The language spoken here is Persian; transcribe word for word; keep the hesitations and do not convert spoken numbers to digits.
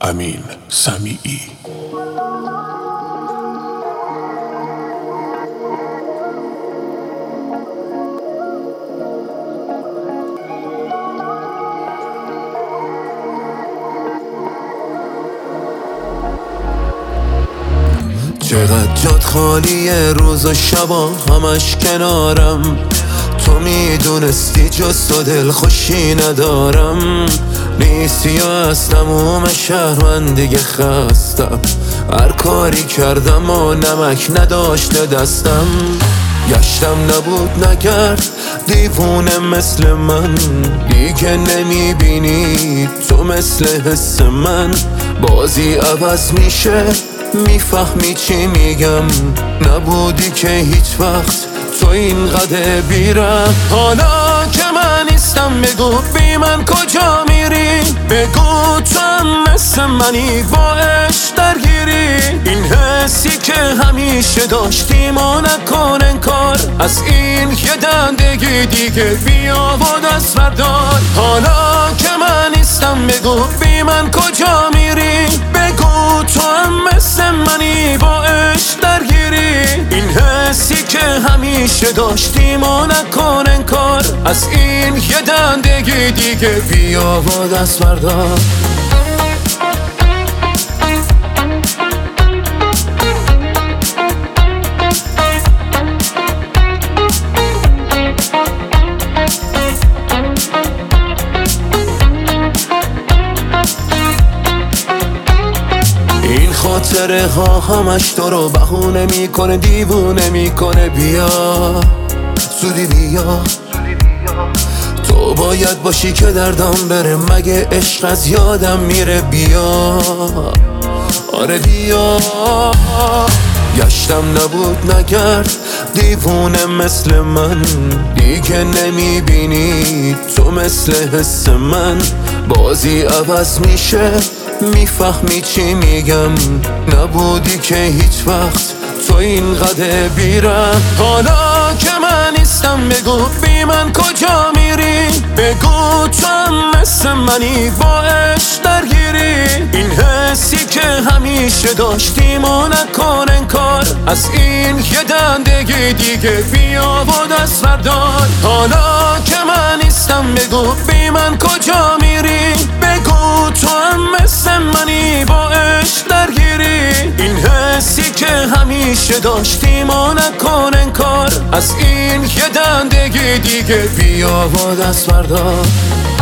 امین سمیعی. چقدر جات خالیه روز و شبا همش کنارم، تو میدونستی جز تو دل خوشی ندارم. نیستی و از تموم شهر من دیگه خستم، هر کاری کردم و نمک نداشته دستم. گشتم نبود نکرد دیوونه مثل من، دیگه نمیبینی تو مثل حس من. بازی عوض میشه میفهمی چی میگم، نبودی که هیچ وقت تو اینقدر بیرم. حالا که من نیستم بگو بی من کجا میری، بگو تو هم مثل منی با عشق درگیری. این حسی که همیشه داشتیم و نکن انکار، از این یه دندگی دیگه بیا و دست بردار. حالا که من نیستم بگو بی من کجا میری، بگو تو هم مثل منی با عشق درگیری. این حسی که همیشه داشتیم و نکن انکار، از این یه دندگی دیگه بیا و دست بردار. این خاطره ها همش تو رو بهونه میکنه، دیوونه میکنه. بیا زودی بیا، تو باید باشی که دردم بره، مگه عشق از یادم میره. بیا آره بیا، گشتم نبود نکرد دیوونه مثل من، دیگه نمیبینی تو مثل حس من. بازی عوض میشه میفهمی چی میگم، نبودی که هیچ وقت تو اینقدر بیرم. حالا که من نیستم بگو بی من کجا میری، بگو تو هم مثل منی با عشق درگیری. این حسی که همیشه داشتیم و نکن انکار، از این یه دندگی دیگه بیا و دست بردار. حالا که من نیستم بگو بی من کجا میری، بگو تو هم مثل منی با عشق درگیری. این حسی که همیشه داشتیم و نکن انکار، از این یه دندگی دیگه بیا و دست بردار.